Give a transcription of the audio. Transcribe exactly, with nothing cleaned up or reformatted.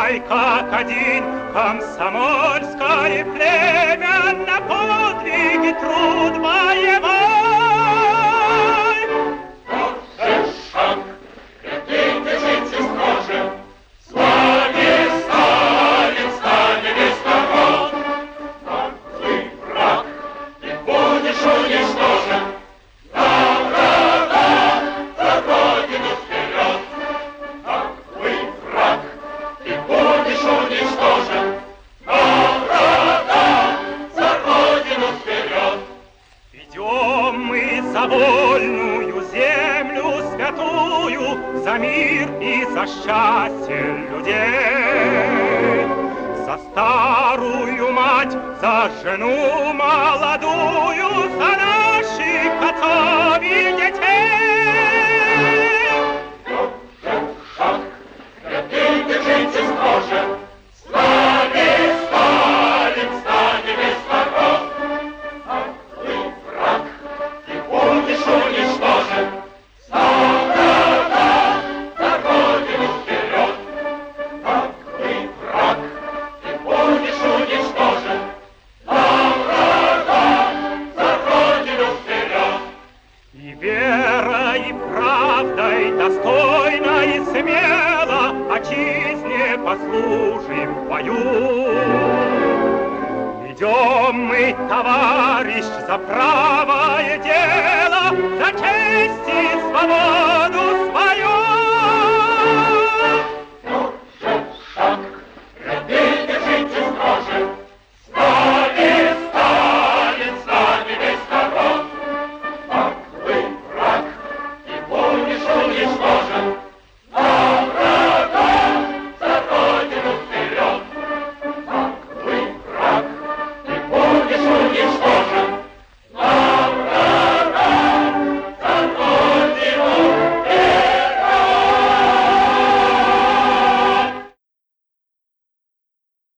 Ступай, как один, комсомольское племя, на подвиги труд боевой. Тот же шаг, ряды держите строже, с вами Сталин, Сталин из сторон. Наглый враг, ты будешь уничтожен. За врага, за Родину вперед. Наглый враг, ты будешь уничтожен. За врага, за Родину вперед. Идем мы за вольную землю святую, за мир и за счастье людей. За старую мать, за жену молодую, за наших отцов и детей. Тот же шаг, ряды держите строже, с нами Сталин, Сталин из сторон. Наглый враг, ты будешь уничтожен. За врага, за Родину вперед. Наглый враг, ты будешь уничтожен. За врага, за Родину вперед. И верой, и правдой, достойно и смело отчизне послужим в бою. Идем мы, товарищ, за правое дело, за честь и свободу